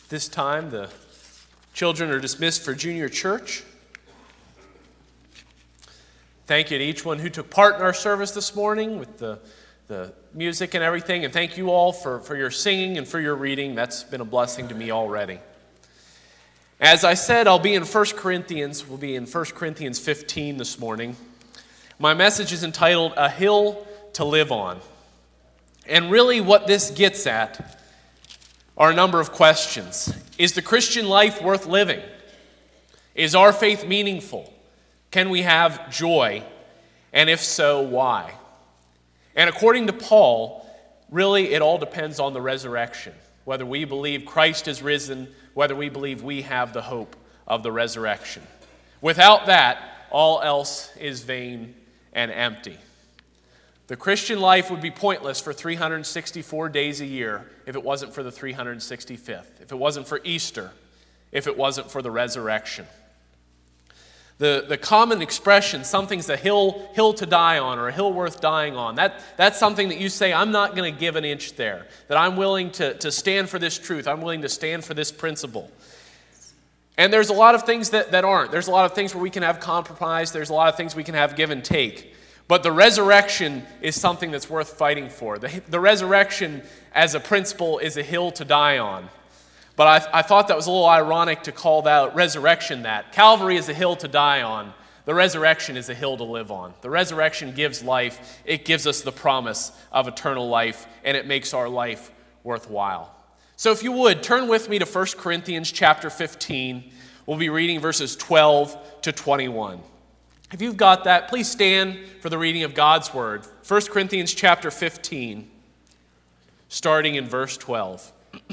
This time, the children are dismissed for junior church. Thank you to each one who took part in our service this morning with the music and everything. And thank you all for your singing and for your reading. That's been a blessing to me already. As I said, I'll be in 1 Corinthians. We'll be in 1 Corinthians 15 this morning. My message is entitled, A Hill to Live On. And really what this gets at are a number of questions. Is the Christian life worth living? Is our faith meaningful? Can we have joy? And if so, why? And according to Paul, really it all depends on the resurrection. Whether we believe Christ is risen, whether we believe we have the hope of the resurrection. Without that, all else is vain and empty. The Christian life would be pointless for 364 days a year if it wasn't for the 365th, if it wasn't for Easter, if it wasn't for the resurrection. The common expression, something's a hill to die on, or a hill worth dying on, that's something that you say, I'm not going to give an inch there, that I'm willing to stand for this truth, I'm willing to stand for this principle. And there's a lot of things that aren't. There's a lot of things where we can have compromise, there's a lot of things we can have give and take. But the resurrection is something that's worth fighting for. The resurrection as a principle is a hill to die on. But I thought that was a little ironic to call that resurrection that. Calvary is a hill to die on. The resurrection is a hill to live on. The resurrection gives life. It gives us the promise of eternal life, and it makes our life worthwhile. So if you would, turn with me to 1 Corinthians chapter 15. We'll be reading verses 12 to 21. If you've got that, please stand for the reading of God's word. 1 Corinthians chapter 15, starting in verse 12.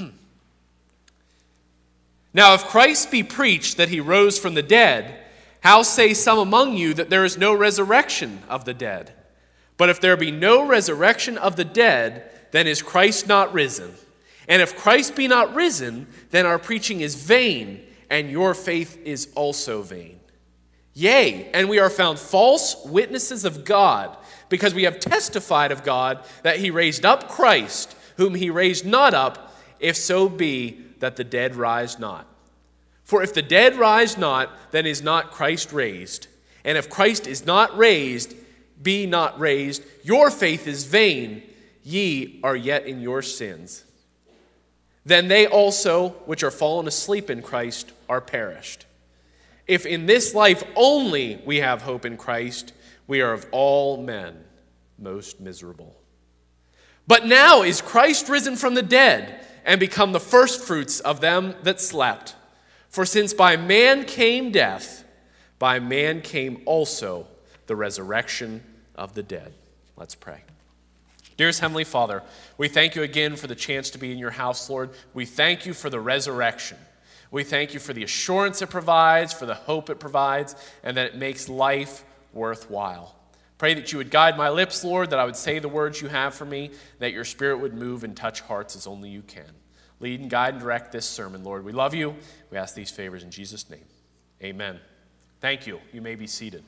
Now, if Christ be preached that he rose from the dead, how say some among you that there is no resurrection of the dead? But if there be no resurrection of the dead, then is Christ not risen? And if Christ be not risen, then our preaching is vain, and your faith is also vain. Yea, and we are found false witnesses of God, because we have testified of God that he raised up Christ, whom he raised not up, if so be that the dead rise not. For if the dead rise not, then is not Christ raised. And if Christ is not raised, be not raised, your faith is vain, ye are yet in your sins. Then they also, which are fallen asleep in Christ, are perished. If in this life only we have hope in Christ, we are of all men most miserable. But now is Christ risen from the dead and become the firstfruits of them that slept. For since by man came death, by man came also the resurrection of the dead. Let's pray. Dearest Heavenly Father, we thank you again for the chance to be in your house, Lord. We thank you for the resurrection. We thank you for the assurance it provides, for the hope it provides, and that it makes life worthwhile. Pray that you would guide my lips, Lord, that I would say the words you have for me, that your Spirit would move and touch hearts as only you can. Lead and guide and direct this sermon, Lord. We love you. We ask these favors in Jesus' name. Amen. Thank you. You may be seated.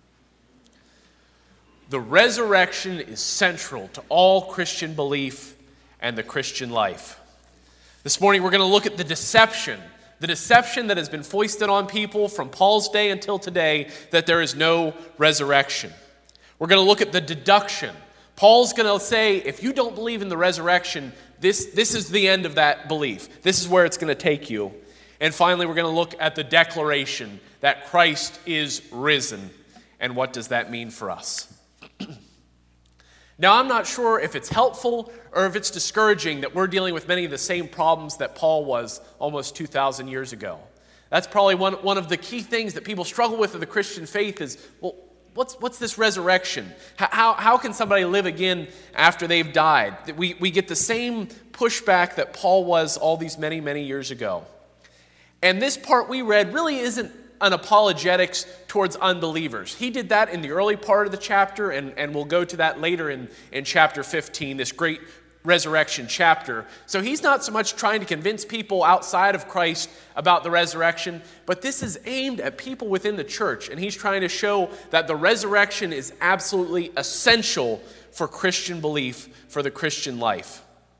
The resurrection is central to all Christian belief and the Christian life. This morning we're going to look at the deception that has been foisted on people from Paul's day until today, that there is no resurrection. We're going to look at the deduction. Paul's going to say, if you don't believe in the resurrection, this is the end of that belief. This is where it's going to take you. And finally, we're going to look at the declaration that Christ is risen. And what does that mean for us? Now, I'm not sure if it's helpful or if it's discouraging that we're dealing with many of the same problems that Paul was almost 2,000 years ago. That's probably one of the key things that people struggle with in the Christian faith is, well, what's this resurrection? How can somebody live again after they've died? We get the same pushback that Paul was all these many, many years ago. And this part we read really isn't an apologetics towards unbelievers. He did that in the early part of the chapter, and we'll go to that later in chapter 15, this great resurrection chapter. So he's not so much trying to convince people outside of Christ about the resurrection, but this is aimed at people within the church, and he's trying to show that the resurrection is absolutely essential for Christian belief, for the Christian life.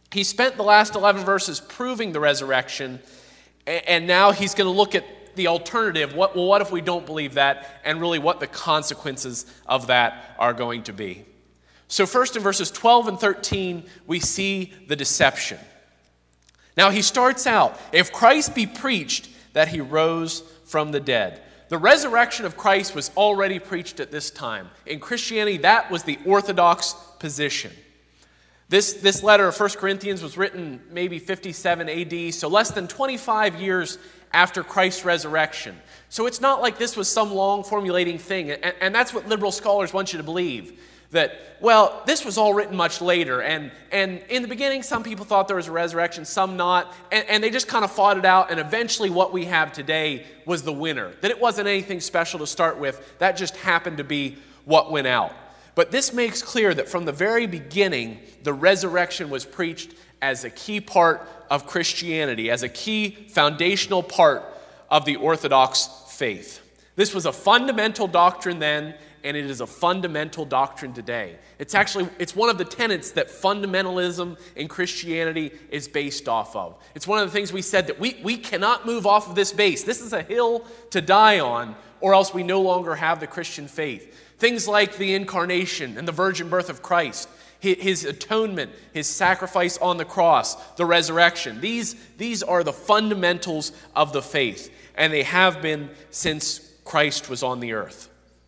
He spent the last 11 verses proving the resurrection, and now he's going to look at the alternative. What if we don't believe that, and really what the consequences of that are going to be. So first in verses 12 and 13, we see the deception. Now he starts out, if Christ be preached that he rose from the dead. The resurrection of Christ was already preached at this time. In Christianity, that was the orthodox position. This letter of 1 Corinthians was written maybe 57 AD, so less than 25 years after Christ's resurrection. So it's not like this was some long formulating thing, and that's what liberal scholars want you to believe. That, well, this was all written much later, and in the beginning some people thought there was a resurrection, some not, and they just kind of fought it out, and eventually what we have today was the winner. That it wasn't anything special to start with, that just happened to be what went out. But this makes clear that from the very beginning, the resurrection was preached as a key part of Christianity, as a key foundational part of the Orthodox faith. This was a fundamental doctrine then, and it is a fundamental doctrine today. It's one of the tenets that fundamentalism in Christianity is based off of. It's one of the things we said that we cannot move off of this base. This is a hill to die on, or else we no longer have the Christian faith. Things like the incarnation and the virgin birth of Christ, his atonement, his sacrifice on the cross, the resurrection. These are the fundamentals of the faith, and they have been since Christ was on the earth.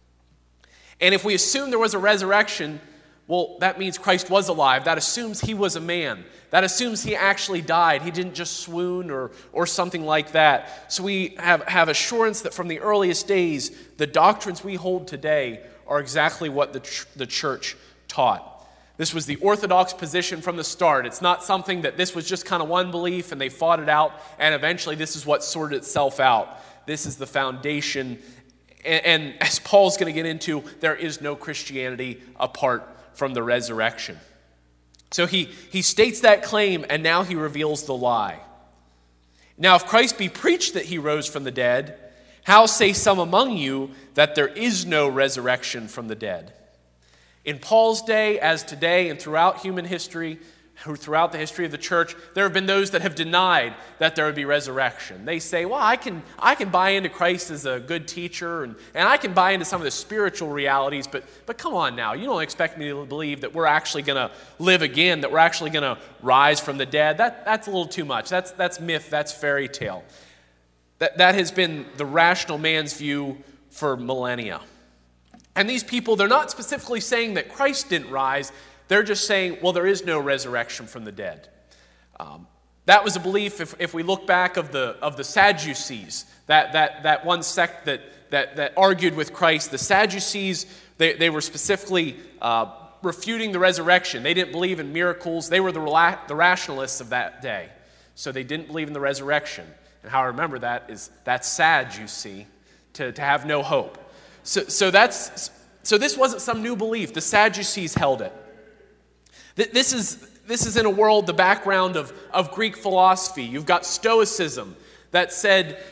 And if we assume there was a resurrection, well, that means Christ was alive. That assumes he was a man. That assumes he actually died. He didn't just swoon or something like that. So we have assurance that from the earliest days, the doctrines we hold today are exactly what the church taught. This was the orthodox position from the start. It's not something that this was just kind of one belief and they fought it out, and eventually this is what sorted itself out. This is the foundation. And as Paul's going to get into, there is no Christianity apart from the resurrection. So he states that claim, and now he reveals the lie. Now, if Christ be preached that he rose from the dead, how say some among you that there is no resurrection from the dead? In Paul's day, as today, and throughout human history, throughout the history of the church, there have been those that have denied that there would be resurrection. They say, well, I can buy into Christ as a good teacher, and I can buy into some of the spiritual realities, but come on now, you don't expect me to believe that we're actually going to live again, that we're actually going to rise from the dead. That's a little too much. That's myth, that's fairy tale. That has been the rational man's view for millennia. And these people, they're not specifically saying that Christ didn't rise. They're just saying, well, there is no resurrection from the dead. That was a belief, if we look back, of the Sadducees, that one sect that argued with Christ. The Sadducees, they were specifically refuting the resurrection. They didn't believe in miracles. They were the rationalists of that day. So they didn't believe in the resurrection. And how I remember that is that's sad, you see, to have no hope. So this wasn't some new belief. The Sadducees held it. This is in a world, the background of Greek philosophy. You've got Stoicism that said,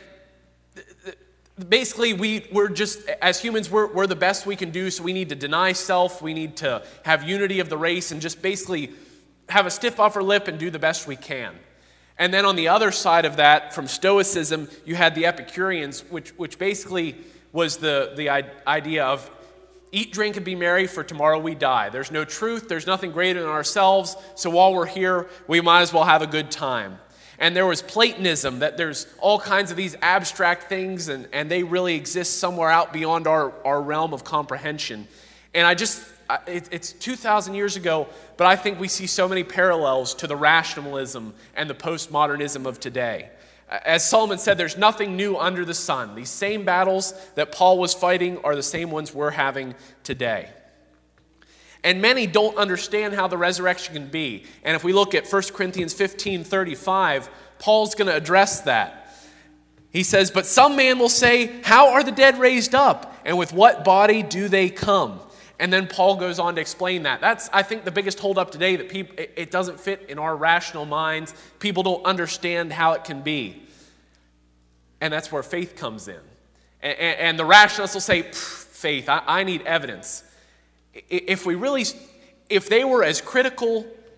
basically, we're just, as humans, we're the best we can do, so we need to deny self, we need to have unity of the race, and just basically have a stiff upper lip and do the best we can. And then on the other side of that, from Stoicism, you had the Epicureans, which basically was the idea of eat, drink, and be merry, for tomorrow we die. There's no truth, there's nothing greater than ourselves, so while we're here, we might as well have a good time. And there was Platonism, that there's all kinds of these abstract things, and they really exist somewhere out beyond our realm of comprehension. And it's 2,000 years ago, but I think we see so many parallels to the rationalism and the postmodernism of today. As Solomon said, there's nothing new under the sun. These same battles that Paul was fighting are the same ones we're having today. And many don't understand how the resurrection can be. And if we look at 1 Corinthians 15:35, Paul's going to address that. He says, but some man will say, how are the dead raised up? And with what body do they come? And then Paul goes on to explain that. That's, I think, the biggest holdup today, that it doesn't fit in our rational minds. People don't understand how it can be. And that's where faith comes in. And the rationalists will say, faith, I need evidence. If they were as critical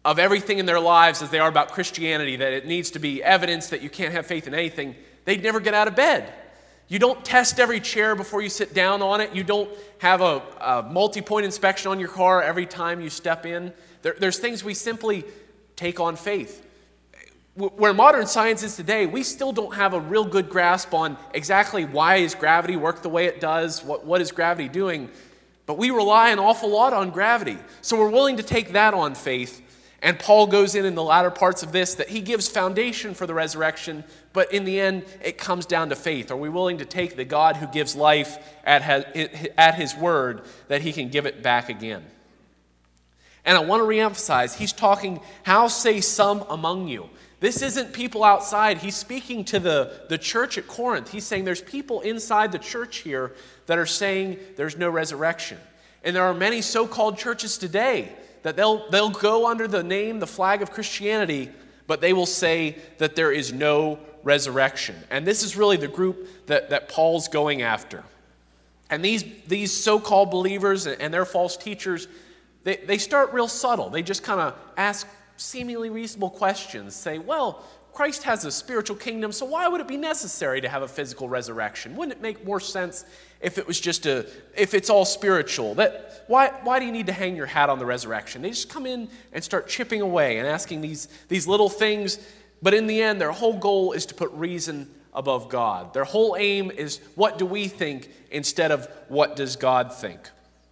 of everything in their lives as they are about Christianity, that it needs to be evidence that you can't have faith in anything, they'd never get out of bed. You don't test every chair before you sit down on it. You don't have a multi-point inspection on your car every time you step in. There's things we simply take on faith. Where modern science is today, we still don't have a real good grasp on exactly why is gravity work the way it does, what is gravity doing, but we rely an awful lot on gravity. So we're willing to take that on faith. And Paul goes in the latter parts of this that he gives foundation for the resurrection, but in the end, it comes down to faith. Are we willing to take the God who gives life at his word that he can give it back again? And I want to reemphasize, he's talking, how say some among you? This isn't people outside. He's speaking to the church at Corinth. He's saying there's people inside the church here that are saying there's no resurrection. And there are many so-called churches today that they'll go under the name, the flag of Christianity, but they will say that there is no resurrection. And this is really the group that Paul's going after. And these so-called believers and their false teachers, they start real subtle. They just kind of ask seemingly reasonable questions. Say, well, Christ has a spiritual kingdom, so why would it be necessary to have a physical resurrection? Wouldn't it make more sense if it was if it's all spiritual? Why do you need to hang your hat on the resurrection? They just come in and start chipping away and asking these little things, but in the end, their whole goal is to put reason above God. Their whole aim is, what do we think instead of what does God think?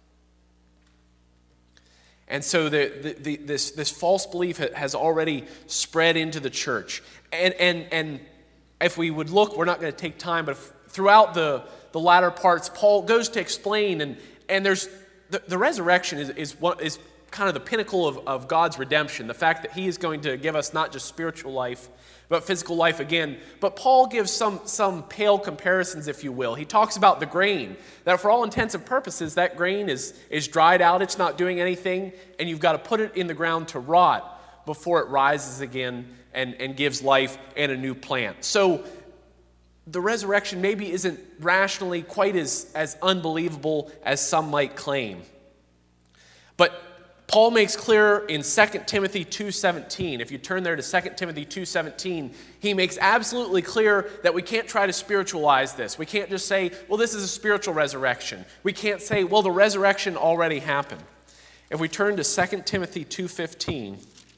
And so this false belief has already spread into the church. And if we would look, we're not going to take time, but throughout the latter parts, Paul goes to explain, and there's the resurrection is kind of the pinnacle of God's redemption, the fact that he is going to give us not just spiritual life, but physical life again. But Paul gives some pale comparisons, if you will. He talks about the grain, that for all intents and purposes, that grain is dried out, it's not doing anything, and you've got to put it in the ground to rot before it rises again and gives life and a new plant. So the resurrection maybe isn't rationally quite as unbelievable as some might claim. But Paul makes clear in 2 Timothy 2:17, if you turn there to 2 Timothy 2:17, he makes absolutely clear that we can't try to spiritualize this. We can't just say, well, this is a spiritual resurrection. We can't say, well, the resurrection already happened. If we turn to 2 Timothy 2:15,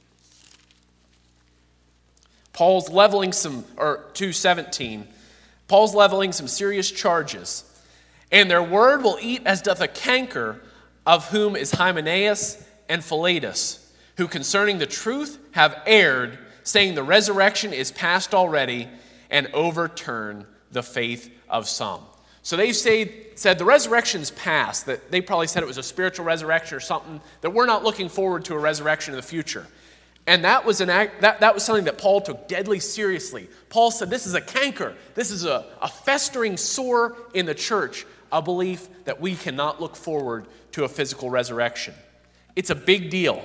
Paul's leveling 2:17, Paul's leveling some serious charges. And their word will eat as doth a canker, of whom is Hymenaeus and Philetus, who concerning the truth have erred, saying the resurrection is past already, and overturn the faith of some. So they've said the resurrection's past, that they probably said it was a spiritual resurrection or something, that we're not looking forward to a resurrection in the future. And that was that was something that Paul took deadly seriously. Paul said this is a canker, this is a festering sore in the church, a belief that we cannot look forward to a physical resurrection. It's a big deal.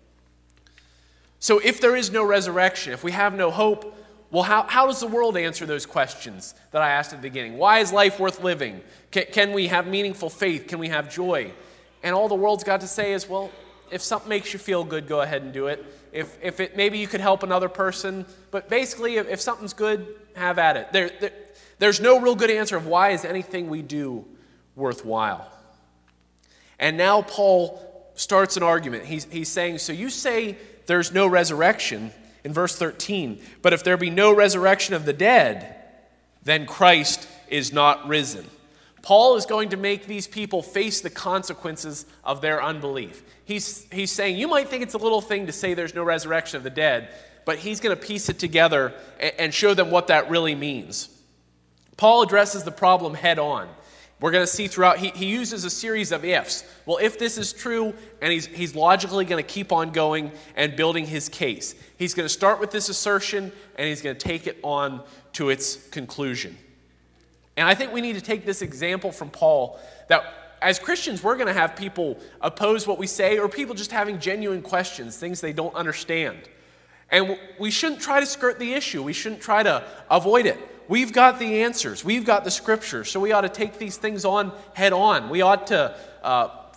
So if there is no resurrection, if we have no hope, well, how does the world answer those questions that I asked at the beginning? Why is life worth living? Can we have meaningful faith? Can we have joy? And all the world's got to say is, well, if something makes you feel good, go ahead and do it. If it maybe you could help another person, but basically if something's good, have at it. There's no real good answer of why is anything we do worthwhile. And now Paul starts an argument. He's saying, so you say there's no resurrection in verse 13, but if there be no resurrection of the dead, then Christ is not risen. Paul is going to make these people face the consequences of their unbelief. He's saying, you might think it's a little thing to say there's no resurrection of the dead, but he's going to piece it together and show them what that really means. Paul addresses the problem head on. We're going to see throughout, he uses a series of ifs. Well, if this is true, and he's logically going to keep on going and building his case. He's going to start with this assertion, and he's going to take it on to its conclusion. And I think we need to take this example from Paul, that as Christians, we're going to have people oppose what we say, or people just having genuine questions, things they don't understand. And we shouldn't try to skirt the issue. We shouldn't try to avoid it. We've got the answers. We've got the scriptures. So we ought to take these things on head on. We ought to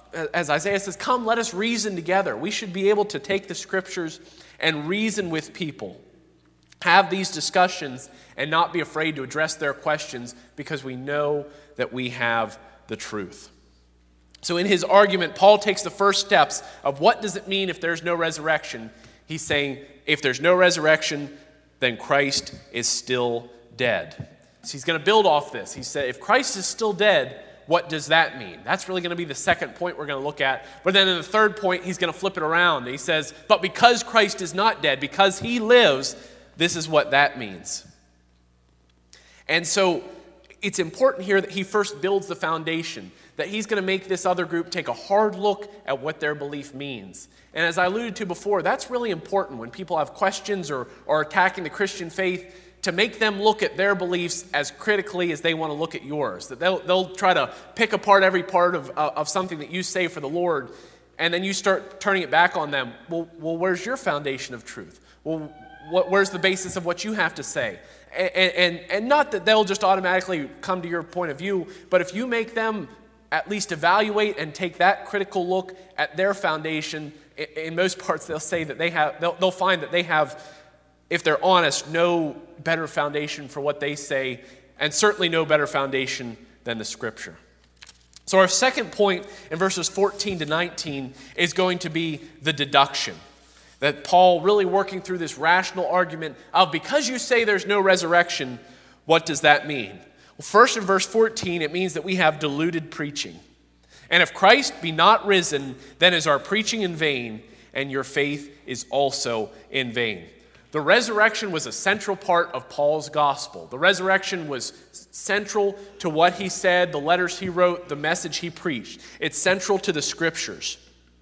as Isaiah says, come, let us reason together. We should be able to take the scriptures and reason with people, have these discussions, and not be afraid to address their questions because we know that we have the truth. So in his argument, Paul takes the first steps of what does it mean if there's no resurrection. He's saying if there's no resurrection, then Christ is still dead. So he's going to build off this. He said, if Christ is still dead, what does that mean? That's really going to be the second point we're going to look at. But then in the third point, he's going to flip it around. He says, but because Christ is not dead, because he lives, this is what that means. And so it's important here that he first builds the foundation, that he's going to make this other group take a hard look at what their belief means. And as I alluded to before, that's really important when people have questions or are attacking the Christian faith, to make them look at their beliefs as critically as they want to look at yours. That they'll try to pick apart every part of something that you say for the Lord, and then you start turning it back on them. Well, where's your foundation of truth? Well, where's the basis of what you have to say? And not that they'll just automatically come to your point of view, but if you make them at least evaluate and take that critical look at their foundation, in most parts they'll say that they'll find that they have, if they're honest, no better foundation for what they say, and certainly no better foundation than the Scripture. So our second point in verses 14 to 19 is going to be the deduction. That Paul really working through this rational argument of, because you say there's no resurrection, what does that mean? Well, first in verse 14, it means that we have deluded preaching. And if Christ be not risen, then is our preaching in vain, and your faith is also in vain. The resurrection was a central part of Paul's gospel. The resurrection was central to what he said, the letters he wrote, the message he preached. It's central to the Scriptures.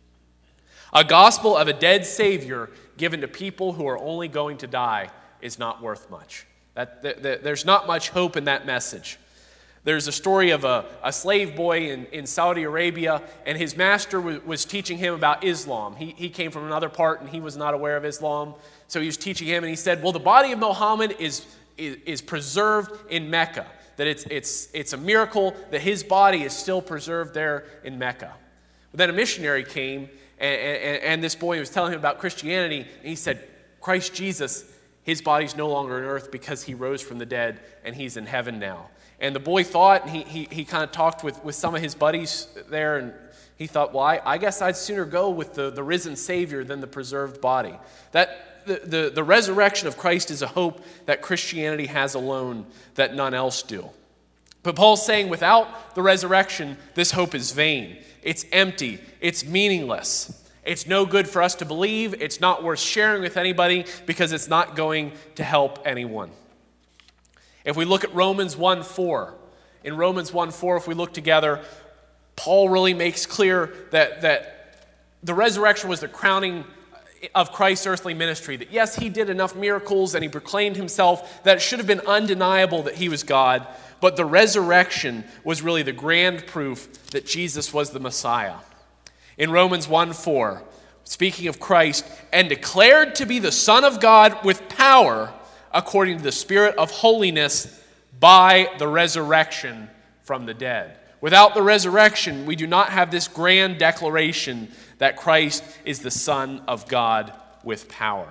A gospel of a dead Savior given to people who are only going to die is not worth much. There's not much hope in that message. There's a story of a slave boy in Saudi Arabia, and his master was teaching him about Islam. He came from another part, and he was not aware of Islam. So he was teaching him, and he said, well, the body of Muhammad is preserved in Mecca, that it's a miracle that his body is still preserved there in Mecca. But then a missionary came, and this boy was telling him about Christianity, and he said, Christ Jesus, his body's no longer on earth because he rose from the dead, and he's in heaven now. And the boy thought, and he kind of talked with some of his buddies there, and he thought, well, I guess I'd sooner go with the risen Savior than the preserved body. The resurrection of Christ is a hope that Christianity has alone, that none else do. But Paul's saying without the resurrection, this hope is vain. It's empty. It's meaningless. It's no good for us to believe. It's not worth sharing with anybody because it's not going to help anyone. If we look at Romans 1:4, in Romans 1:4, if we look together, Paul really makes clear that the resurrection was the crowning of Christ's earthly ministry. That yes, he did enough miracles and he proclaimed himself that it should have been undeniable that he was God, but the resurrection was really the grand proof that Jesus was the Messiah. In Romans 1:4, speaking of Christ, and declared to be the Son of God with power, according to the Spirit of holiness, by the resurrection from the dead. Without the resurrection, we do not have this grand declaration that Christ is the Son of God with power.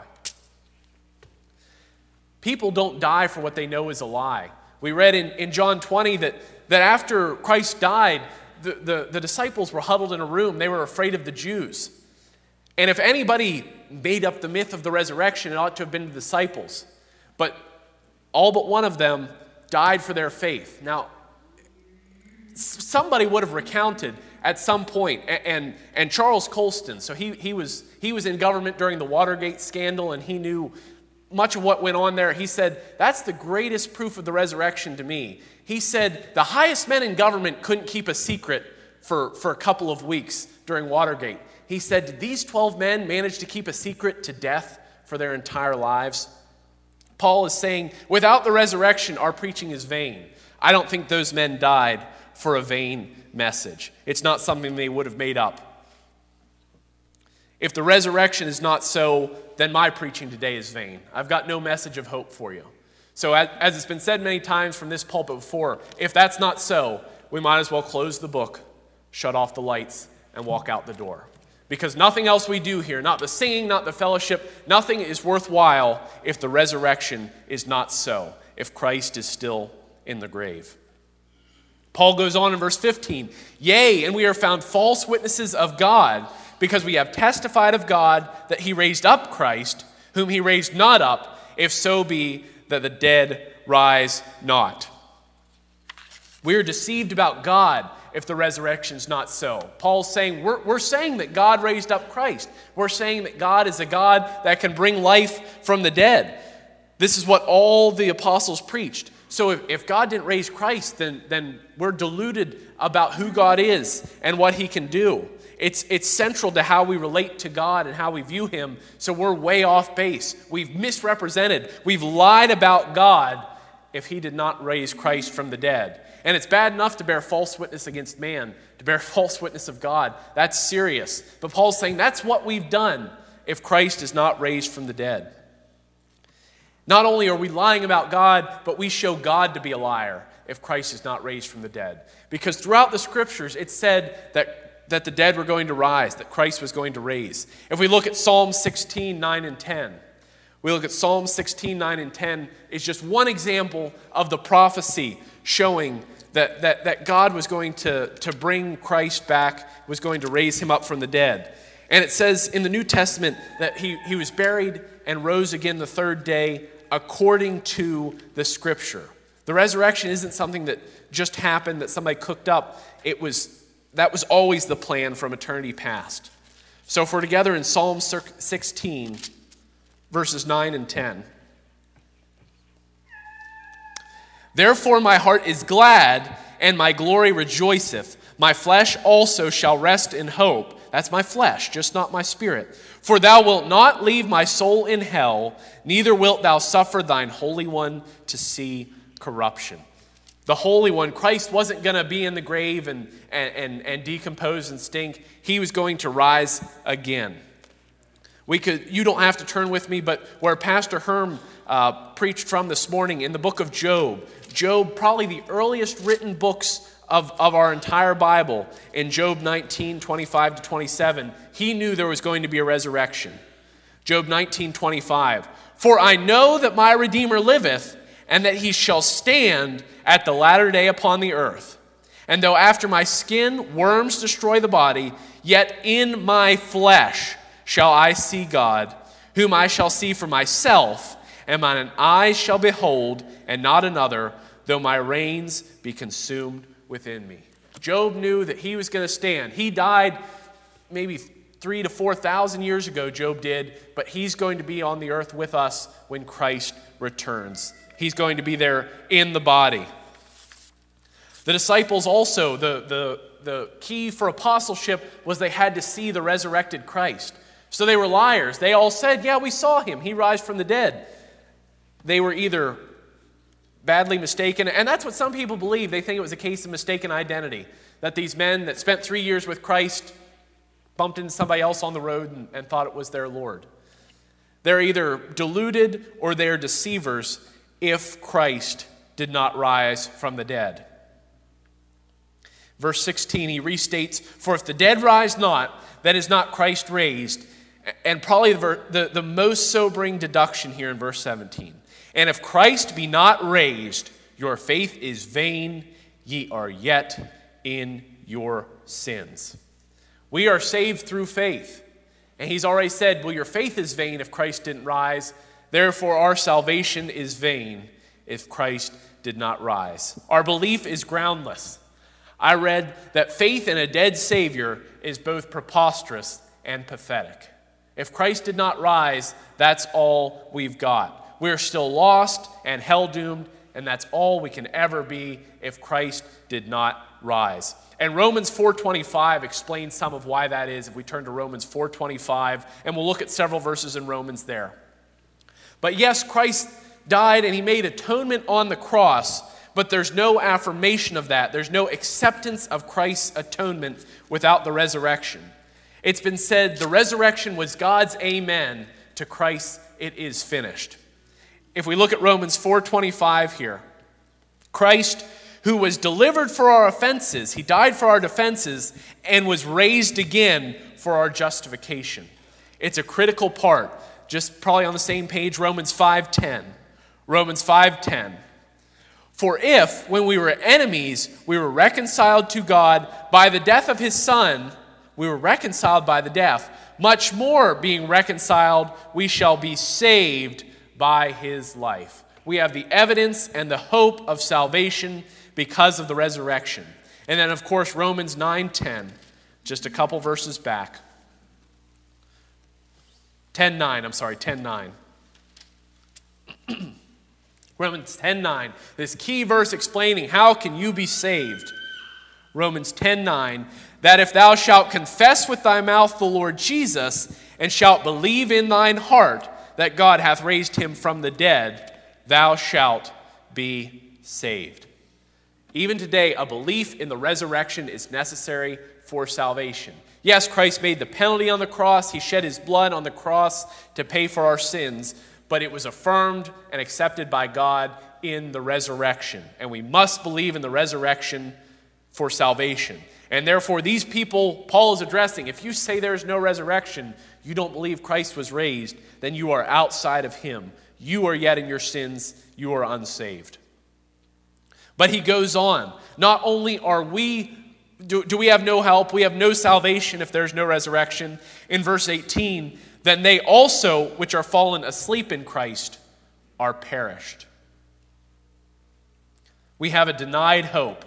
People don't die for what they know is a lie. We read in John 20 that after Christ died, the disciples were huddled in a room. They were afraid of the Jews. And if anybody made up the myth of the resurrection, it ought to have been the disciples. But all but one of them died for their faith. Now, somebody would have recounted at some point, and Charles Colston, so he was in government during the Watergate scandal, and he knew much of what went on there. He said, that's the greatest proof of the resurrection to me. He said, the highest men in government couldn't keep a secret for a couple of weeks during Watergate. He said, did these 12 men manage to keep a secret to death for their entire lives? Paul is saying, without the resurrection, our preaching is vain. I don't think those men died for a vain message. It's not something they would have made up. If the resurrection is not so, then my preaching today is vain. I've got no message of hope for you. So as it's been said many times from this pulpit before, if that's not so, we might as well close the book, shut off the lights, and walk out the door. Because nothing else we do here, not the singing, not the fellowship, nothing is worthwhile if the resurrection is not so, if Christ is still in the grave. Paul goes on in verse 15, "Yea, and we are found false witnesses of God, because we have testified of God that he raised up Christ, whom he raised not up, if so be that the dead rise not." We are deceived about God if the resurrection is not so. Paul's saying, we're saying that God raised up Christ. We're saying that God is a God that can bring life from the dead. This is what all the apostles preached. So if God didn't raise Christ, then we're deluded about who God is and what he can do. It's central to how we relate to God and how we view him, so we're way off base. We've misrepresented. We've lied about God if he did not raise Christ from the dead. And it's bad enough to bear false witness against man, to bear false witness of God. That's serious. But Paul's saying that's what we've done if Christ is not raised from the dead. Not only are we lying about God, but we show God to be a liar if Christ is not raised from the dead. Because throughout the scriptures, it said that the dead were going to rise, that Christ was going to raise. If we look at Psalm 16, 9 and 10, we look at Psalm 16, 9 and 10, is just one example of the prophecy showing that God was going to bring Christ back, was going to raise him up from the dead. And it says in the New Testament that he was buried and rose again the third day according to the scripture. The resurrection isn't something that just happened, that somebody cooked up. That was always the plan from eternity past. So if we're together in Psalm 16, verses 9 and 10. "Therefore my heart is glad, and my glory rejoiceth. My flesh also shall rest in hope." That's my flesh, just not my spirit. "For thou wilt not leave my soul in hell, neither wilt thou suffer thine Holy One to see corruption." The Holy One, Christ wasn't going to be in the grave and decompose and stink. He was going to rise again. You don't have to turn with me, but where Pastor Herm preached from this morning in the book of Job, probably the earliest written books of our entire Bible, in Job 19, 25 to 27, he knew there was going to be a resurrection. Job 19, 25, "For I know that my Redeemer liveth, and that he shall stand at the latter day upon the earth. And though after my skin worms destroy the body, yet in my flesh shall I see God, whom I shall see for myself, and mine eyes shall behold, and not another, though my reins be consumed within me." Job knew that he was going to stand. He died maybe 3,000 to 4,000 years ago, Job did, but he's going to be on the earth with us when Christ returns. He's going to be there in the body. The disciples also, the key for apostleship was they had to see the resurrected Christ. So they were liars. They all said, "Yeah, we saw him. He rose from the dead." They were either badly mistaken, and that's what some people believe. They think it was a case of mistaken identity, that these men that spent 3 years with Christ bumped into somebody else on the road and thought it was their Lord. They're either deluded or they're deceivers if Christ did not rise from the dead. Verse 16, he restates, "For if the dead rise not, that is not Christ raised." And probably the most sobering deduction here in verse 17. "And if Christ be not raised, your faith is vain, ye are yet in your sins." We are saved through faith. And he's already said, well, your faith is vain if Christ didn't rise. Therefore, our salvation is vain if Christ did not rise. Our belief is groundless. I read that faith in a dead Savior is both preposterous and pathetic. If Christ did not rise, that's all we've got. We're still lost and hell-doomed, and that's all we can ever be if Christ did not rise. And Romans 4:25 explains some of why that is if we turn to Romans 4:25, and we'll look at several verses in Romans there. But yes, Christ died and he made atonement on the cross, but there's no affirmation of that. There's no acceptance of Christ's atonement without the resurrection. It's been said the resurrection was God's amen to Christ, it is finished. If we look at Romans 4:25 here, Christ, who was delivered for our offenses, he died for our defenses, and was raised again for our justification. It's a critical part. Just probably on the same page, Romans 5:10. Romans 5:10. For if, when we were enemies, we were reconciled to God by the death of his Son, we were reconciled by the death, much more being reconciled, we shall be saved by his life. We have the evidence and the hope of salvation because of the resurrection. And then, of course, Romans 9:10, just a couple verses back. 10:9. Romans 10:9, this key verse explaining how can you be saved. Romans 10:9, that if thou shalt confess with thy mouth the Lord Jesus, and shalt believe in thine heart that God hath raised him from the dead, thou shalt be saved. Even today, a belief in the resurrection is necessary for salvation. Yes, Christ made the penalty on the cross. He shed his blood on the cross to pay for our sins, but it was affirmed and accepted by God in the resurrection. And we must believe in the resurrection for salvation. And therefore, these people Paul is addressing, if you say there is no resurrection, you don't believe Christ was raised, then you are outside of him. You are yet in your sins. You are unsaved. But he goes on. Not only are do we have no help, we have no salvation if there's no resurrection. In verse 18, then they also, which are fallen asleep in Christ, are perished. We have a denied hope.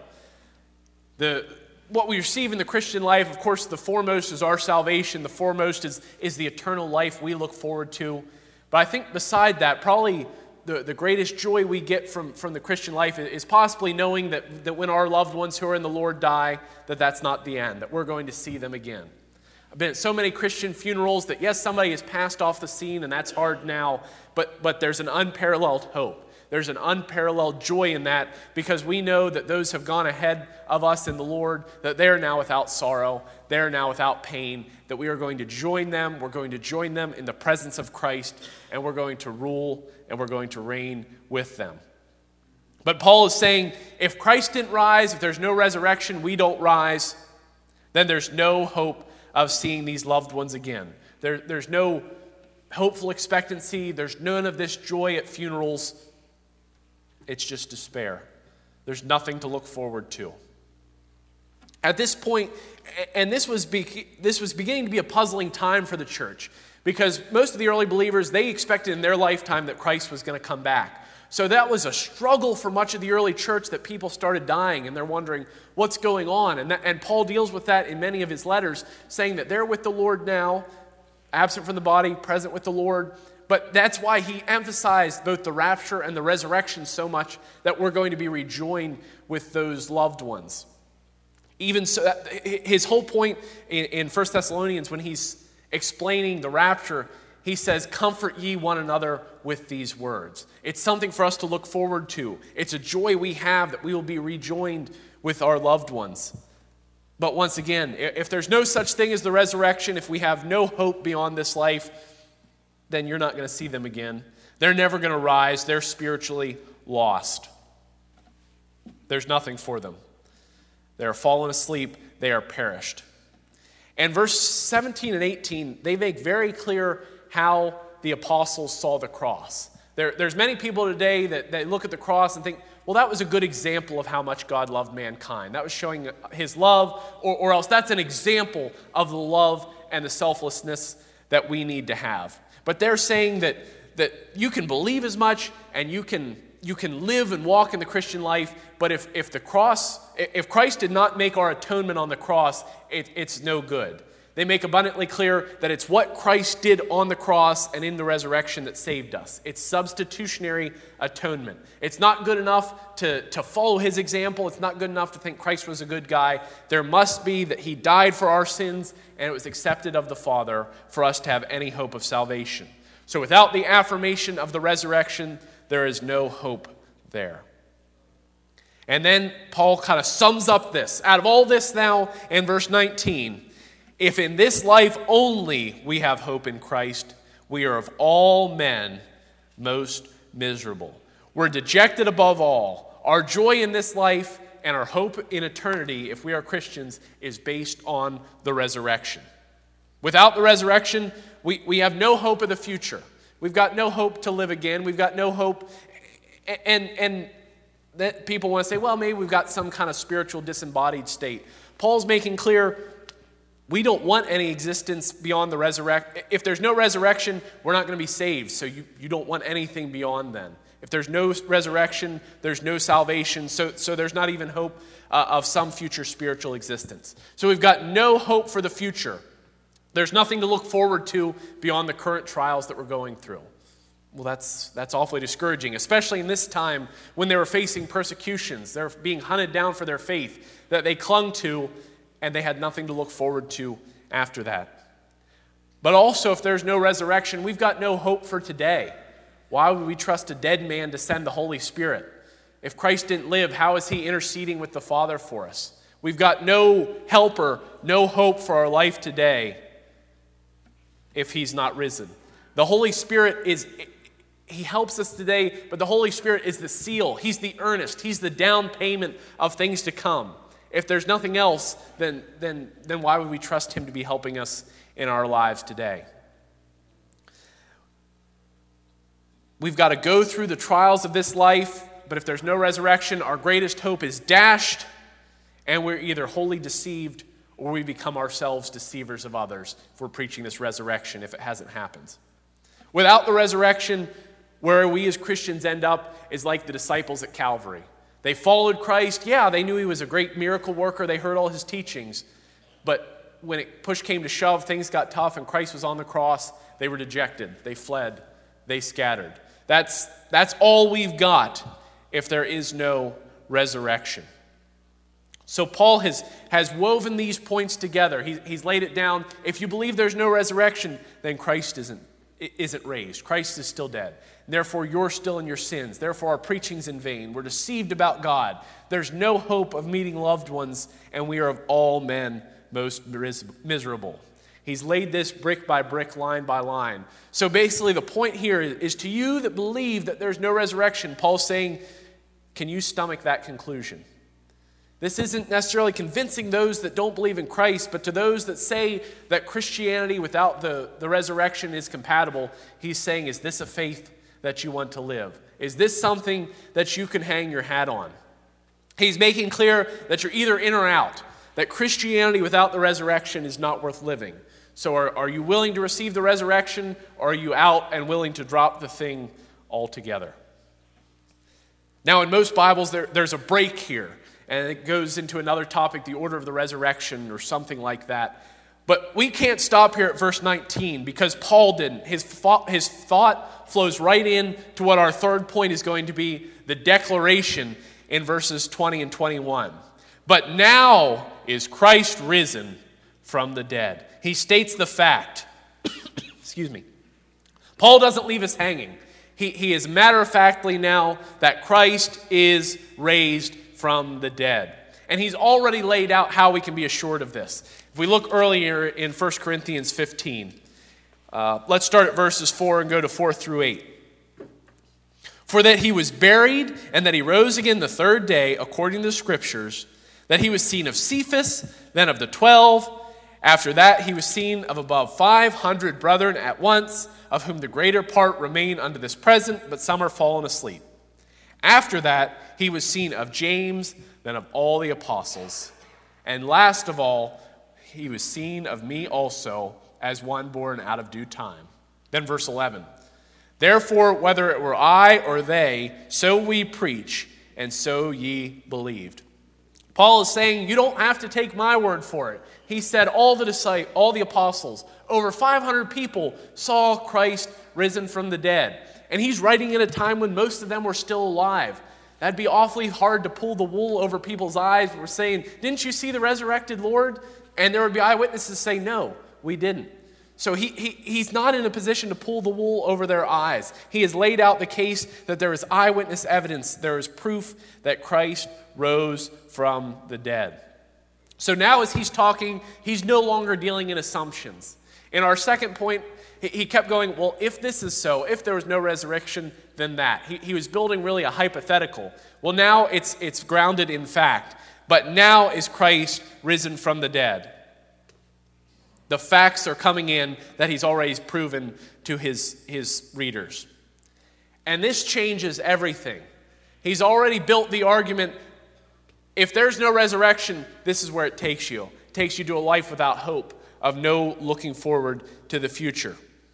What we receive in the Christian life, of course, the foremost is our salvation. The foremost is the eternal life we look forward to. But I think beside that, probably the greatest joy we get from the Christian life is possibly knowing that when our loved ones who are in the Lord die, that's not the end, that we're going to see them again. I've been at so many Christian funerals that, yes, somebody has passed off the scene, and that's hard now, but there's an unparalleled hope. There's an unparalleled joy in that because we know that those have gone ahead of us in the Lord, that they are now without sorrow, they are now without pain, that we are going to join them, we're going to join them in the presence of Christ, and we're going to rule and we're going to reign with them. But Paul is saying, if Christ didn't rise, if there's no resurrection, we don't rise, then there's no hope of seeing these loved ones again. There's no hopeful expectancy, there's none of this joy at funerals. It's just despair. There's nothing to look forward to. At this point, and this was beginning to be a puzzling time for the church, because most of the early believers, they expected in their lifetime that Christ was going to come back. So that was a struggle for much of the early church, that people started dying, and they're wondering what's going on. And Paul deals with that in many of his letters, saying that they're with the Lord now, absent from the body, present with the Lord. But that's why he emphasized both the rapture and the resurrection so much, that we're going to be rejoined with those loved ones. Even so, his whole point in 1 Thessalonians, when he's explaining the rapture, he says, comfort ye one another with these words. It's something for us to look forward to. It's a joy we have that we will be rejoined with our loved ones. But once again, if there's no such thing as the resurrection, if we have no hope beyond this life, then you're not going to see them again. They're never going to rise. They're spiritually lost. There's nothing for them. They are fallen asleep. They are perished. And verse 17 and 18, they make very clear how the apostles saw the cross. There's many people today that they look at the cross and think, well, that was a good example of how much God loved mankind. That was showing his love, or else that's an example of the love and the selflessness that we need to have. But they're saying that you can believe as much and you can live and walk in the Christian life, but if Christ did not make our atonement on the cross, it's no good. They make abundantly clear that it's what Christ did on the cross and in the resurrection that saved us. It's substitutionary atonement. It's not good enough to follow his example. It's not good enough to think Christ was a good guy. There must be that he died for our sins and it was accepted of the Father for us to have any hope of salvation. So without the affirmation of the resurrection, there is no hope there. And then Paul kind of sums up this. Out of all this now in verse 19, if in this life only we have hope in Christ, we are of all men most miserable. We're dejected above all. Our joy in this life and our hope in eternity, if we are Christians, is based on the resurrection. Without the resurrection, we have no hope of the future. We've got no hope to live again. We've got no hope. And that people want to say, well, maybe we've got some kind of spiritual disembodied state. Paul's making clear we don't want any existence beyond the resurrection. If there's no resurrection, we're not going to be saved. So you don't want anything beyond then. If there's no resurrection, there's no salvation. So there's not even hope of some future spiritual existence. So we've got no hope for the future. There's nothing to look forward to beyond the current trials that we're going through. Well, that's awfully discouraging, especially in this time when they were facing persecutions. They're being hunted down for their faith that they clung to, and they had nothing to look forward to after that. But also, if there's no resurrection, we've got no hope for today. Why would we trust a dead man to send the Holy Spirit? If Christ didn't live, how is he interceding with the Father for us? We've got no helper, no hope for our life today if he's not risen. The Holy Spirit he helps us today, but the Holy Spirit is the seal. He's the earnest. He's the down payment of things to come. If there's nothing else, then why would we trust him to be helping us in our lives today? We've got to go through the trials of this life, but if there's no resurrection, our greatest hope is dashed, and we're either wholly deceived or we become ourselves deceivers of others if we're preaching this resurrection, if it hasn't happened. Without the resurrection, where we as Christians end up is like the disciples at Calvary. They followed Christ. Yeah, they knew he was a great miracle worker. They heard all his teachings. But when push came to shove, things got tough, and Christ was on the cross, they were dejected. They fled. They scattered. That's all we've got if there is no resurrection. So Paul has woven these points together. He's laid it down. If you believe there's no resurrection, then Christ isn't raised. Christ is still dead. Therefore, you're still in your sins. Therefore, our preaching's in vain. We're deceived about God. There's no hope of meeting loved ones, and we are of all men most miserable. He's laid this brick by brick, line by line. So basically, the point here is to you that believe that there's no resurrection, Paul's saying, can you stomach that conclusion? This isn't necessarily convincing those that don't believe in Christ, but to those that say that Christianity without the resurrection is compatible, he's saying, is this a faith that you want to live? Is this something that you can hang your hat on? He's making clear that you're either in or out, that Christianity without the resurrection is not worth living. So are you willing to receive the resurrection, or are you out and willing to drop the thing altogether? Now, in most Bibles, there's a break here. And it goes into another topic, the order of the resurrection or something like that. But we can't stop here at verse 19 because Paul didn't. His thought flows right in to what our third point is going to be, the declaration in verses 20 and 21. But now is Christ risen from the dead. He states the fact. Excuse me. Paul doesn't leave us hanging. He is matter-of-factly now that Christ is raised from the dead. And he's already laid out how we can be assured of this. If we look earlier in 1 Corinthians 15, let's start at verses 4 and go to 4 through 8. For that he was buried, and that he rose again the third day, according to the Scriptures, that he was seen of Cephas, then of the 12. After that he was seen of above 500 brethren at once, of whom the greater part remain unto this present, but some are fallen asleep. After that, he was seen of James, then of all the apostles. And last of all, he was seen of me also, as one born out of due time. Then verse 11. Therefore, whether it were I or they, so we preach, and so ye believed. Paul is saying, you don't have to take my word for it. He said all the apostles, over 500 people saw Christ risen from the dead. And he's writing in a time when most of them were still alive. That'd be awfully hard to pull the wool over people's eyes. We're saying, didn't you see the resurrected Lord? And there would be eyewitnesses say, no, we didn't. So he's not in a position to pull the wool over their eyes. He has laid out the case that there is eyewitness evidence. There is proof that Christ rose from the dead. So now as he's talking, he's no longer dealing in assumptions. In our second point, he kept going, well, if this is so, if there was no resurrection, then that. He was building really a hypothetical. Well, now it's grounded in fact. But now is Christ risen from the dead. The facts are coming in that he's already proven to his readers. And this changes everything. He's already built the argument, if there's no resurrection, this is where it takes you. It takes you to a life without hope, of no looking forward to the future.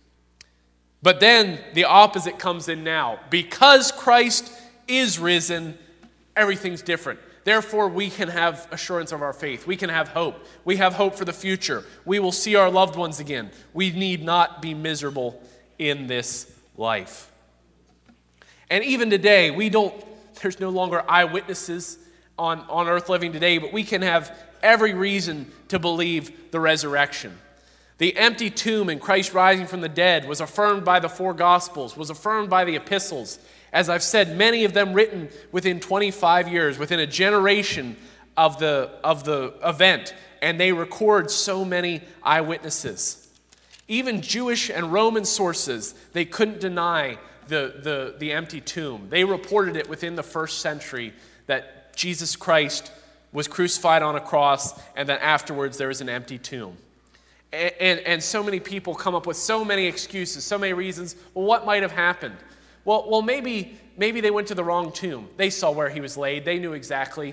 But then the opposite comes in now. Because Christ is risen, everything's different. Therefore, we can have assurance of our faith. We can have hope. We have hope for the future. We will see our loved ones again. We need not be miserable in this life. And even today, there's no longer eyewitnesses on earth living today, but we can have every reason to believe the resurrection. The empty tomb and Christ rising from the dead was affirmed by the four Gospels, was affirmed by the epistles. As I've said, many of them written within 25 years, within a generation of the event, and they record so many eyewitnesses. Even Jewish and Roman sources, they couldn't deny the empty tomb. They reported it within the first century that Jesus Christ was crucified on a cross, and then afterwards there was an empty tomb. And so many people come up with so many excuses, so many reasons. Well, what might have happened? Well, maybe they went to the wrong tomb. They saw where he was laid. They knew exactly.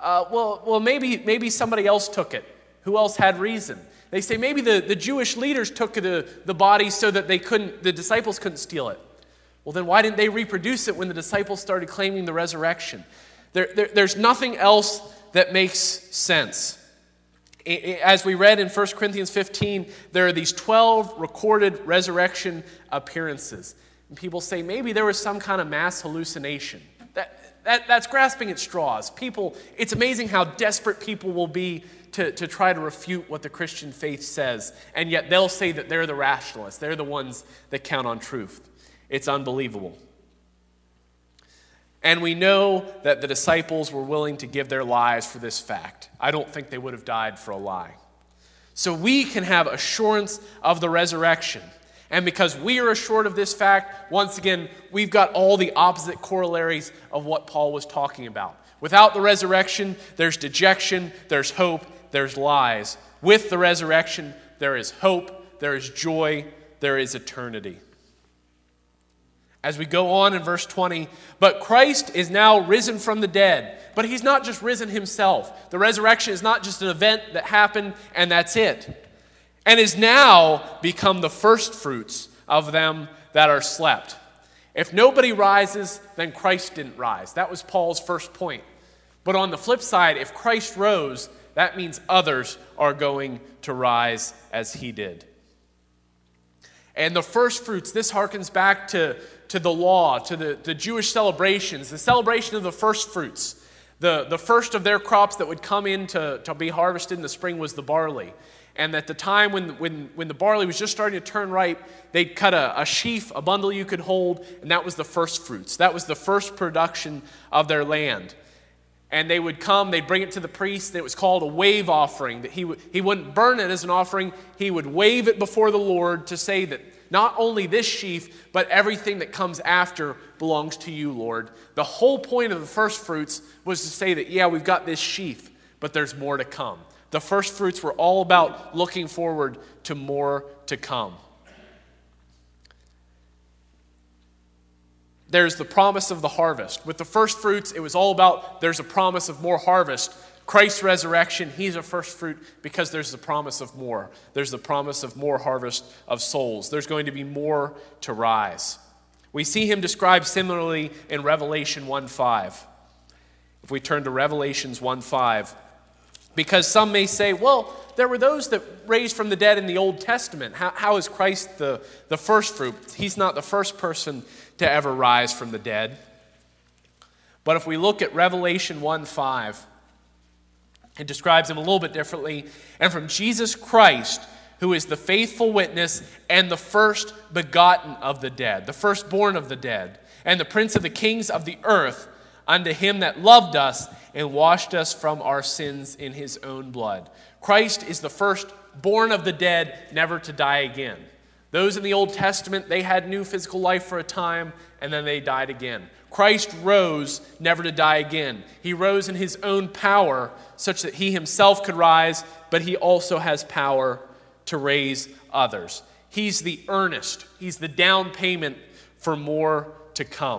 Maybe somebody else took it. Who else had reason? They say maybe the Jewish leaders took the body so that the disciples couldn't steal it. Well, then why didn't they reproduce it when the disciples started claiming the resurrection? There's nothing else that makes sense. As we read in 1 Corinthians 15, there are these 12 recorded resurrection appearances. And people say maybe there was some kind of mass hallucination. That's grasping at straws. It's amazing how desperate people will be to try to refute what the Christian faith says. And yet they'll say that they're the rationalists. They're the ones that count on truth. It's unbelievable. And we know that the disciples were willing to give their lives for this fact. I don't think they would have died for a lie. So we can have assurance of the resurrection. And because we are assured of this fact, once again, we've got all the opposite corollaries of what Paul was talking about. Without the resurrection, there's dejection, there's hope, there's lies. With the resurrection, there is hope, there is joy, there is eternity. As we go on in verse 20, but Christ is now risen from the dead. But he's not just risen himself. The resurrection is not just an event that happened and that's it. And is now become the first fruits of them that are slept. If nobody rises, then Christ didn't rise. That was Paul's first point. But on the flip side, if Christ rose, that means others are going to rise as he did. And the first fruits, this harkens back to the law, to the Jewish celebrations, the celebration of the first fruits. The first of their crops that would come in to be harvested in the spring was the barley. And at the time when the barley was just starting to turn ripe, they'd cut a sheaf, a bundle you could hold, and that was the first fruits. That was the first production of their land. And they would come, they'd bring it to the priest. It was called a wave offering. That he wouldn't burn it as an offering. He would wave it before the Lord to say that not only this sheaf, but everything that comes after belongs to you, Lord. The whole point of the first fruits was to say that, yeah, we've got this sheaf, but there's more to come. The first fruits were all about looking forward to more to come. There's the promise of the harvest. With the first fruits, it was all about there's a promise of more harvest. Christ's resurrection, he's a first fruit because there's the promise of more. There's the promise of more harvest of souls. There's going to be more to rise. We see him described similarly in Revelation 1:5. If we turn to Revelations 1:5, because some may say, well, there were those that raised from the dead in the Old Testament. How is Christ the first fruit? He's not the first person to ever rise from the dead. But if we look at Revelation 1:5, it describes him a little bit differently. And from Jesus Christ, who is the faithful witness and the first begotten of the dead, the firstborn of the dead, and the prince of the kings of the earth, unto him that loved us and washed us from our sins in his own blood. Christ is the first born of the dead, never to die again. Those in the Old Testament, they had new physical life for a time, and then they died again. Christ rose never to die again. He rose in his own power, such that he himself could rise, but he also has power to raise others. He's the earnest. He's the down payment for more to come.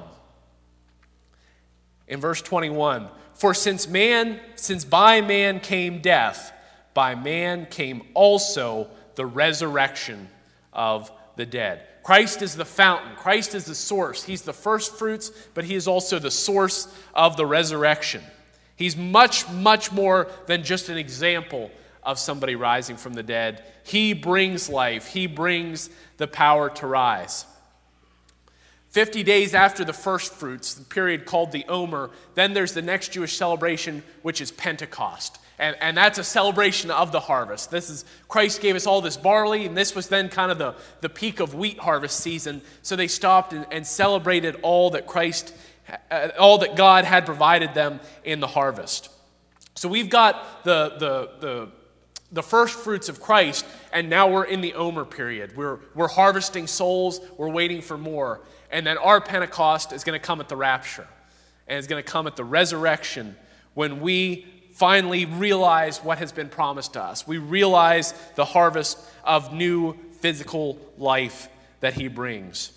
In verse 21, for since by man came death, by man came also the resurrection of the dead. Christ is the fountain. Christ is the source. He's the first fruits, but he is also the source of the resurrection. He's much, much more than just an example of somebody rising from the dead. He brings life. He brings the power to rise. 50 days after the first fruits, the period called the Omer, then there's the next Jewish celebration, which is Pentecost. And that's a celebration of the harvest. Christ gave us all this barley, and this was then kind of the peak of wheat harvest season. So they stopped and celebrated all that God had provided them in the harvest. So we've got the first fruits of Christ, and now we're in the Omer period. We're harvesting souls. We're waiting for more. And then our Pentecost is going to come at the rapture. And it's going to come at the resurrection when we finally realize what has been promised to us. We realize the harvest of new physical life that he brings.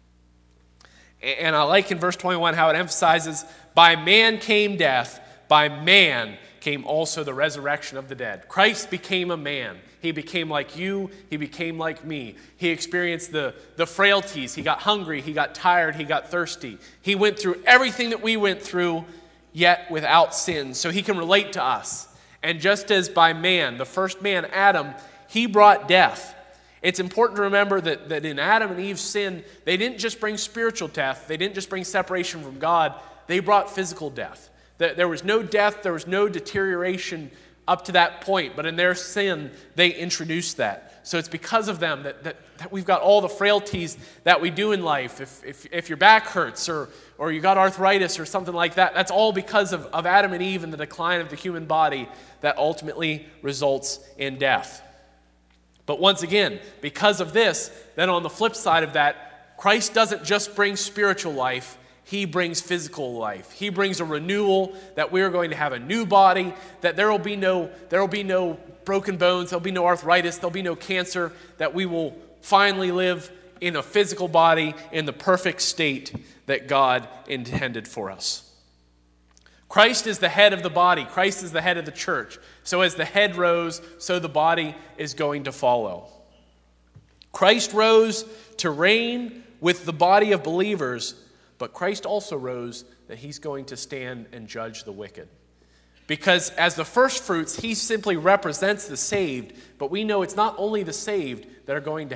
And I like in verse 21 how it emphasizes, by man came death, by man came also the resurrection of the dead. Christ became a man. He became like you. He became like me. He experienced the frailties. He got hungry. He got tired. He got thirsty. He went through everything that we went through, yet without sin, so he can relate to us. And just as by man, the first man, Adam, he brought death. It's important to remember that in Adam and Eve's sin, they didn't just bring spiritual death. They didn't just bring separation from God. They brought physical death. There was no death. There was no deterioration up to that point. But in their sin, they introduced that. So it's because of them that we've got all the frailties that we do in life. If your back hurts or you got arthritis or something like that, that's all because of Adam and Eve and the decline of the human body that ultimately results in death. But once again, because of this, then on the flip side of that, Christ doesn't just bring spiritual life, he brings physical life. He brings a renewal, that we are going to have a new body, that there will be no broken bones, there'll be no arthritis, there'll be no cancer, that we will finally live in a physical body in the perfect state that God intended for us. Christ is the head of the body. Christ is the head of the church. So as the head rose, so the body is going to follow. Christ rose to reign with the body of believers, but Christ also rose that he's going to stand and judge the wicked. Because as the first fruits, he simply represents the saved, but we know it's not only the saved that are going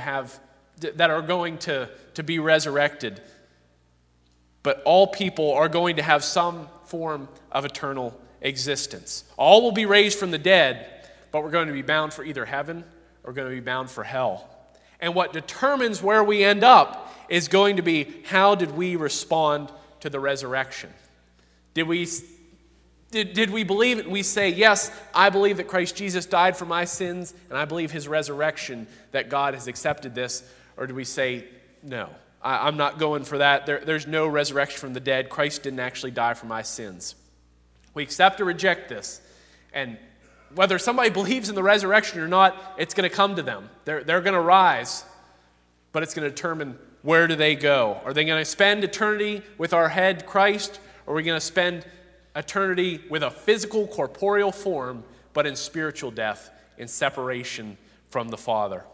to be resurrected, but all people are going to have some form of eternal existence. All will be raised from the dead, but we're going to be bound for either heaven or going to be bound for hell. And what determines where we end up is going to be, how did we respond to the resurrection? Did we believe it and we say, yes, I believe that Christ Jesus died for my sins and I believe his resurrection, that God has accepted this? Or do we say, no, I'm not going for that. There's no resurrection from the dead. Christ didn't actually die for my sins. We accept or reject this. And whether somebody believes in the resurrection or not, it's going to come to them. They're going to rise, but it's going to determine, where do they go? Are they going to spend eternity with our head, Christ? Or are we going to spend eternity with a physical, corporeal form, but in spiritual death, in separation from the Father?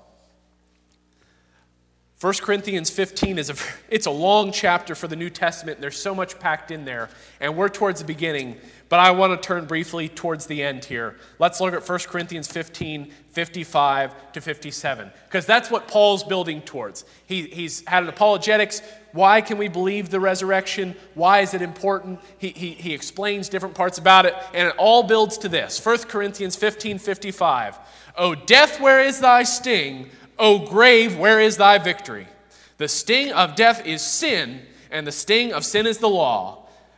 1 Corinthians 15 it's a long chapter for the New Testament, and there's so much packed in there, and we're towards the beginning, but I want to turn briefly towards the end here. Let's look at 1 Corinthians 15, 55 to 57, because that's what Paul's building towards. He's had an apologetics. Why can we believe the resurrection? Why is it important? He explains different parts about it, and it all builds to this. 1 Corinthians 15, 55. O death, where is thy sting? O grave, where is thy victory? The sting of death is sin, and the sting of sin is the law.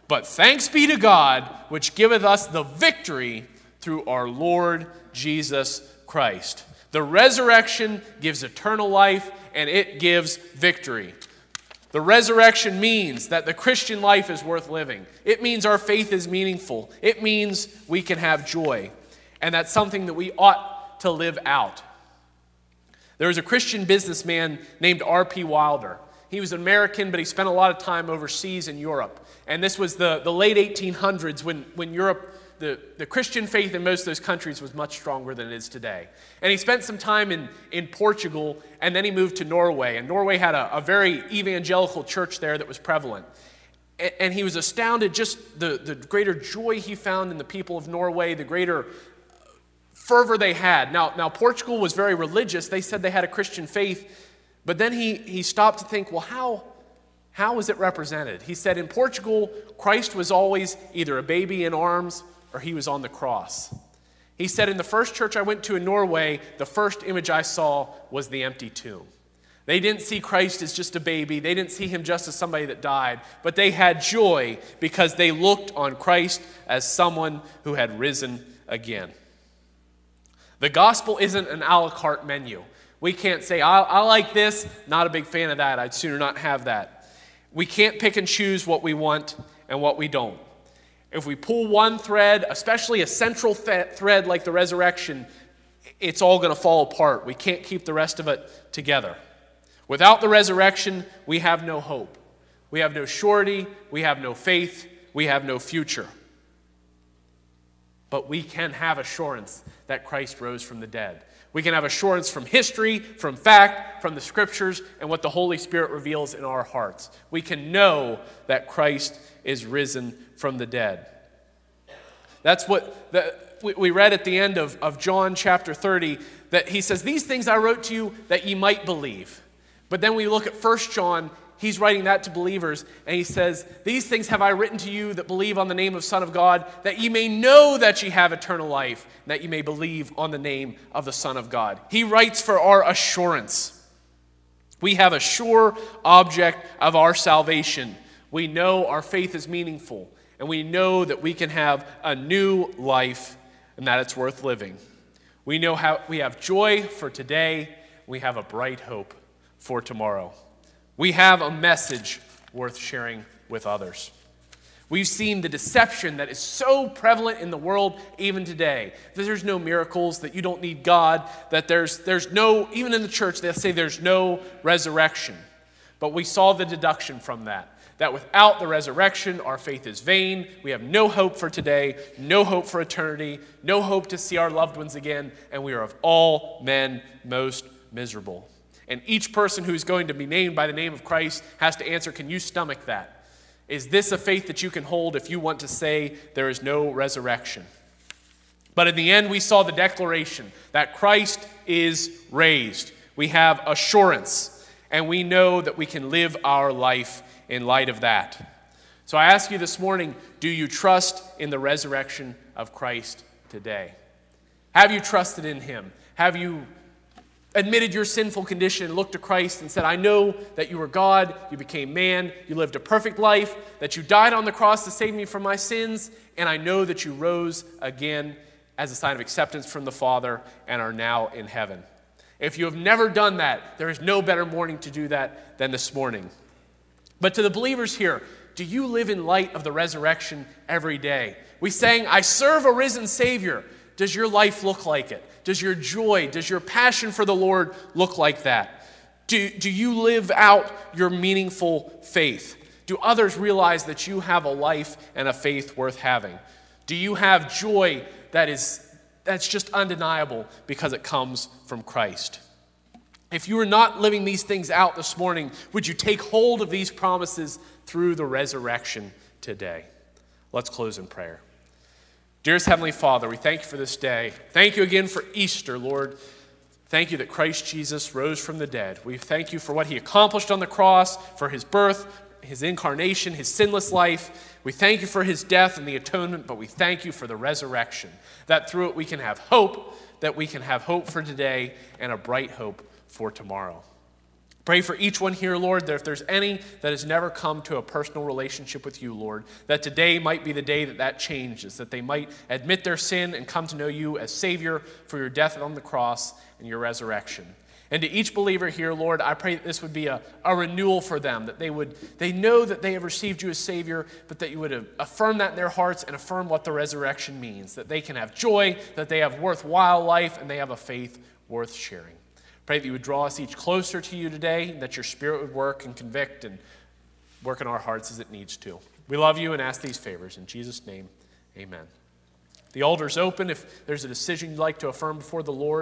But thanks be to God, which giveth us the victory through our Lord Jesus Christ. The resurrection gives eternal life, and it gives victory. The resurrection means that the Christian life is worth living. It means our faith is meaningful. It means we can have joy. And that's something that we ought to live out. There was a Christian businessman named R.P. Wilder. He was an American, but he spent a lot of time overseas in Europe. And this was the late 1800s when Europe, the Christian faith in most of those countries was much stronger than it is today. And he spent some time in Portugal, and then he moved to Norway. And Norway had a very evangelical church there that was prevalent. And he was astounded just the greater joy he found in the people of Norway, the greater fervor they had. Now Portugal was very religious. They said they had a Christian faith. But then he stopped to think, well, how was it represented? He said in Portugal, Christ was always either a baby in arms or he was on the cross. He said in the first church I went to in Norway, the first image I saw was the empty tomb. They didn't see Christ as just a baby. They didn't see him just as somebody that died. But they had joy because they looked on Christ as someone who had risen again. The gospel isn't an a la carte menu. We can't say, I like this, not a big fan of that. I'd sooner not have that. We can't pick and choose what we want and what we don't. If we pull one thread, especially a central thread like the resurrection, it's all going to fall apart. We can't keep the rest of it together. Without the resurrection, we have no hope. We have no surety. We have no faith. We have no future. But we can have assurance that Christ rose from the dead. We can have assurance from history, from fact, from the scriptures, and what the Holy Spirit reveals in our hearts. We can know that Christ is risen from the dead. That's what we read at the end of John chapter 30, that he says, these things I wrote to you that ye might believe. But then we look at 1 John, he's writing that to believers, and he says, these things have I written to you that believe on the name of Son of God, that ye may know that ye have eternal life, and that ye may believe on the name of the Son of God. He writes for our assurance. We have a sure object of our salvation. We know our faith is meaningful, and we know that we can have a new life and that it's worth living. We know how we have joy for today. We have a bright hope for tomorrow. We have a message worth sharing with others. We've seen the deception that is so prevalent in the world even today. That there's no miracles, that you don't need God, that there's no, even in the church, they say there's no resurrection. But we saw the deduction from that without the resurrection, our faith is vain. We have no hope for today, no hope for eternity, no hope to see our loved ones again, and we are of all men most miserable. And each person who's going to be named by the name of Christ has to answer, can you stomach that? Is this a faith that you can hold if you want to say there is no resurrection? But in the end, we saw the declaration that Christ is raised. We have assurance, and we know that we can live our life in light of that. So I ask you this morning, do you trust in the resurrection of Christ today? Have you trusted in him? Have you admitted your sinful condition and looked to Christ and said, I know that you were God, you became man, you lived a perfect life, that you died on the cross to save me from my sins, and I know that you rose again as a sign of acceptance from the Father and are now in heaven. If you have never done that, there is no better morning to do that than this morning. But to the believers here, do you live in light of the resurrection every day? We sang, I serve a risen Savior. Does your life look like it? Does your joy, does your passion for the Lord look like that? Do you live out your meaningful faith? Do others realize that you have a life and a faith worth having? Do you have joy that's just undeniable because it comes from Christ? If you are not living these things out this morning, would you take hold of these promises through the resurrection today? Let's close in prayer. Dearest Heavenly Father, we thank you for this day. Thank you again for Easter, Lord. Thank you that Christ Jesus rose from the dead. We thank you for what he accomplished on the cross, for his birth, his incarnation, his sinless life. We thank you for his death and the atonement, but we thank you for the resurrection, that through it we can have hope, that we can have hope for today and a bright hope for tomorrow. Pray for each one here, Lord, that if there's any that has never come to a personal relationship with you, Lord, that today might be the day that changes, that they might admit their sin and come to know you as Savior for your death on the cross and your resurrection. And to each believer here, Lord, I pray that this would be a renewal for them, that they know that they have received you as Savior, but that you would affirm that in their hearts and affirm what the resurrection means, that they can have joy, that they have worthwhile life, and they have a faith worth sharing. Pray that you would draw us each closer to you today, that your Spirit would work and convict and work in our hearts as it needs to. We love you and ask these favors. In Jesus' name, amen. The altar is open. If there's a decision you'd like to affirm before the Lord,